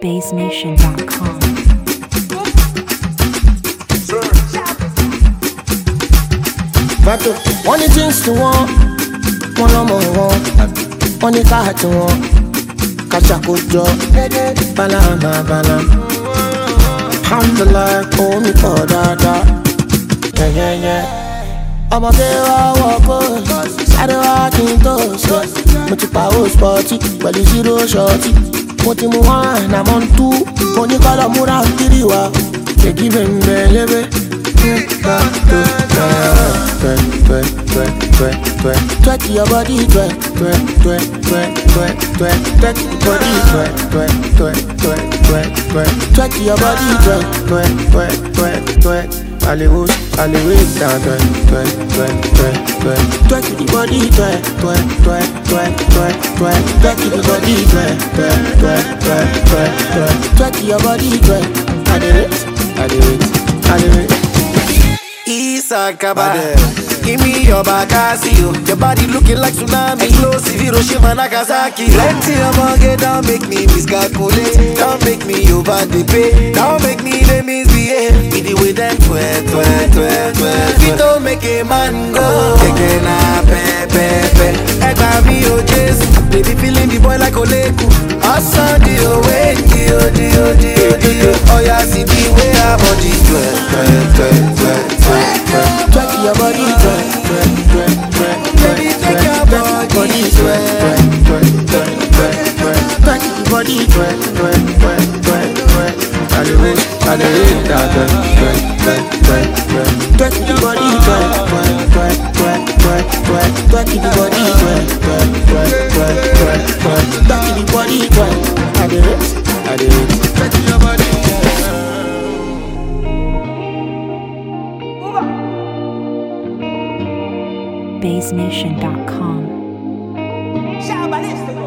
BaseNation.com. Vato, wọ́n ní jeans tí wọ́n lọ́mọ wọn, wọ́n ní káà tí wọ́n kàṣàkójọ bálàmà bálàmà. Alhamdulillah, owó mi pọ̀ dáadáa, yẹ́yẹ́yẹ́. Ọmọdé wa wọ́pọ̀, sáré wá kí n tó ṣe. Mo ti pàwọ́ spọ́tì pẹ̀lú zero ṣọ́ọ̀tì. Mo ti mú one, àmọ́ ń tú. Mo ní kọ́lọ̀ múra ń kiri wa, èjì bẹ̀m̀bẹ̀ lébé. Twerk your body, twerk your body, twerk your body, Hollywood, down, twerk the body, twerk the body, twerk your body, I do it. Isakaba, give me your Bakasio. Your body looking like tsunami. Explosive Hiroshima, Nagasaki. Plenty of money, don't make me miscalculate. Don't make me over the pay. Don't make me the misbehave. With the way them twerk. It don't make a man go. Taking a pepe. Egba mi o Jesus. Baby feeling the boy like Oleku. Awesome the way, dio. Oh yeah, see the way I body twerk. Twerk your body, Baby, take your body, twerk your body, I do it, twerk your body, twerk your body, I do it, twerk your body. BaseNation.com.